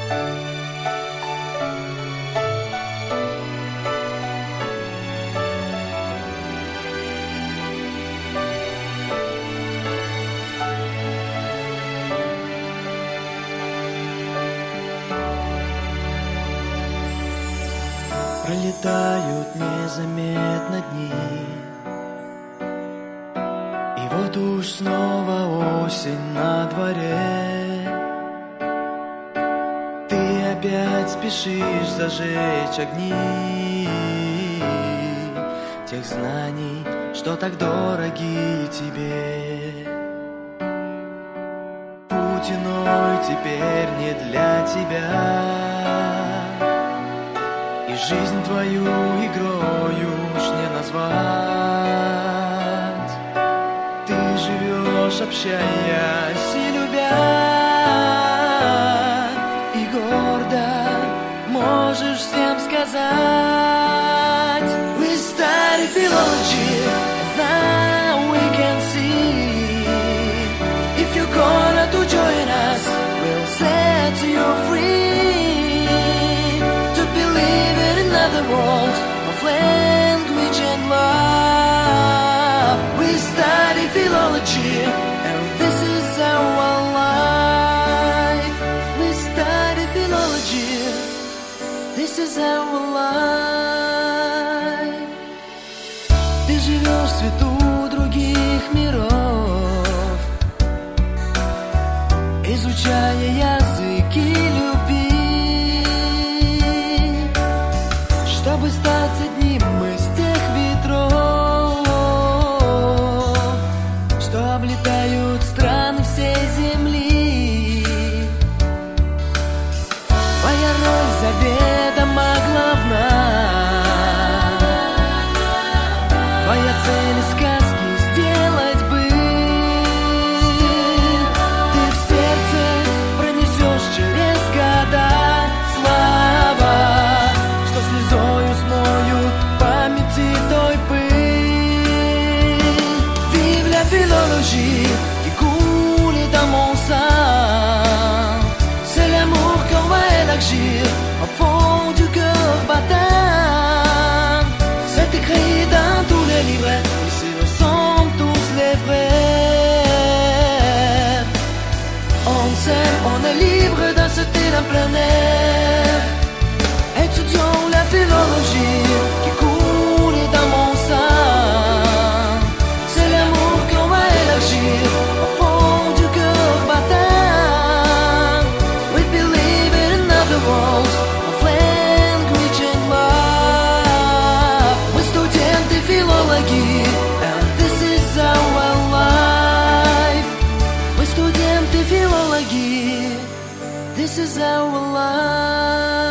Пролетают незаметно дни, и вот уж снова осень на дворе. Ты опять спешишь зажечь огни тех знаний, что так дороги тебе. Путь иной теперь не для тебя, и жизнь твою игрою уж не назвать. Ты живешь, общаясь и любя, и гордо можешь всем сказать: We study philology, and now we can see. If you're gonna to join us, we'll set you free. The world of language and love. We study philology, and this is our life. We study philology, this is our life. Ты живешь в свету других миров, изучая языки любви, чтобы стать одним из тех ветров, что облетают страны всей земли. Твоя роль заведомо главна, твоя цель из сказки сделать быль. Ты в сердце пронесешь через года слава, что слезою смоют памяти той пыль. Vive la philologie qui coule dans mon sang. C'est l'amour qu'on va élargir au fond du cœur battant. C'est écrit dans tous les livres, ici nous sommes tous les frères. On s'aime, on est libre dans ce terrain plein air. Étudions la philologie qui coule dans mon sang. C'est l'amour qu'on va élargir au fond du cœur battant. We believe in another world of language and love. Мы студенты филологии, and this is our life. Мы студенты филологии, this is our life.